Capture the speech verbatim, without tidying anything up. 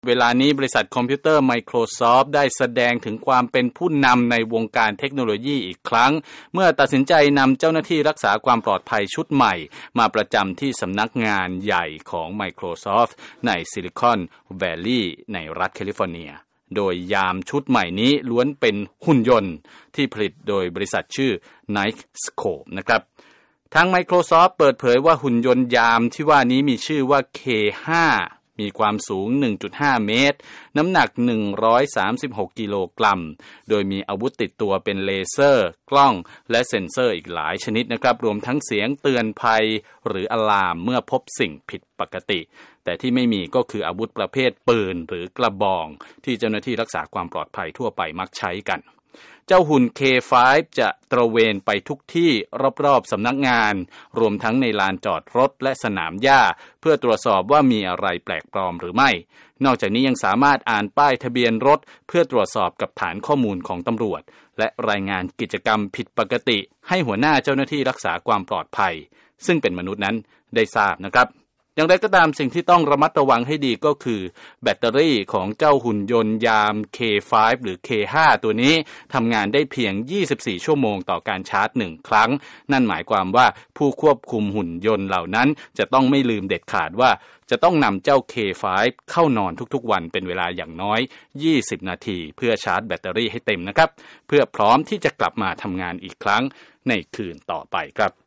เวลานี้บริษัทคอมพิวเตอร์ Microsoft ได้แสดงถึงความเป็นผู้นำในวงการเทคโนโลยีอีกครั้งเมื่อตัดสินใจนำเจ้าหน้าที่รักษาความปลอดภัยชุดใหม่มาประจำที่สำนักงานใหญ่ของ Microsoft ในซิลิคอนแวลลีย์ในรัฐแคลิฟอร์เนียโดยยามชุดใหม่นี้ล้วนเป็นหุ่นยนต์ที่ผลิตโดยบริษัทชื่อ Knightscope นะครับทาง Microsoft เปิดเผยว่าหุ่นยนต์ยามที่ว่านี้มีชื่อว่า เค ห้า มีความสูง หนึ่งจุดห้า เมตรน้ำหนัก หนึ่งร้อยสามสิบหก กิโลกรัมโดยมีอาวุธติดตัวเป็นเลเซอร์กล้องและเซ็นเซอร์อีกหลายชนิดนะครับรวมทั้งเสียงเตือนภัยหรืออะลามเมื่อพบสิ่งผิดปกติแต่ที่ไม่มีก็คืออาวุธประเภทปืนหรือกระบองที่เจ้าหน้าที่รักษาความปลอดภัยทั่วไปมักใช้กันเจ้าหุ่น เค ห้า จะตระเวนไปทุกที่รอบๆสำนักงานรวมทั้งในลานจอดรถและสนามหญ้าเพื่อตรวจสอบว่ามีอะไรแปลกปลอมหรือไม่นอกจากนี้ยังสามารถอ่านป้ายทะเบียนรถเพื่อตรวจสอบกับฐานข้อมูลของตำรวจและรายงานกิจกรรมผิดปกติให้หัวหน้าเจ้าหน้าที่รักษาความปลอดภัยซึ่งเป็นมนุษย์นั้นได้ทราบนะครับอย่างไรก็ตามสิ่งที่ต้องระมัดระวังให้ดีก็คือแบตเตอรี่ของเจ้าหุ่นยนต์ยาม เค ห้า หรือ เค ห้า ตัวนี้ทำงานได้เพียงยี่สิบสี่ชั่วโมงต่อการชาร์จหนึ่งครั้งนั่นหมายความว่าผู้ควบคุมหุ่นยนต์เหล่านั้นจะต้องไม่ลืมเด็ดขาดว่าจะต้องนำเจ้า เค ห้า เข้านอนทุกๆวันเป็นเวลาอย่างน้อยยี่สิบนาทีเพื่อชาร์จแบตเตอรี่ให้เต็มนะครับเพื่อพร้อมที่จะกลับมาทำงานอีกครั้งในคืนต่อไปครับ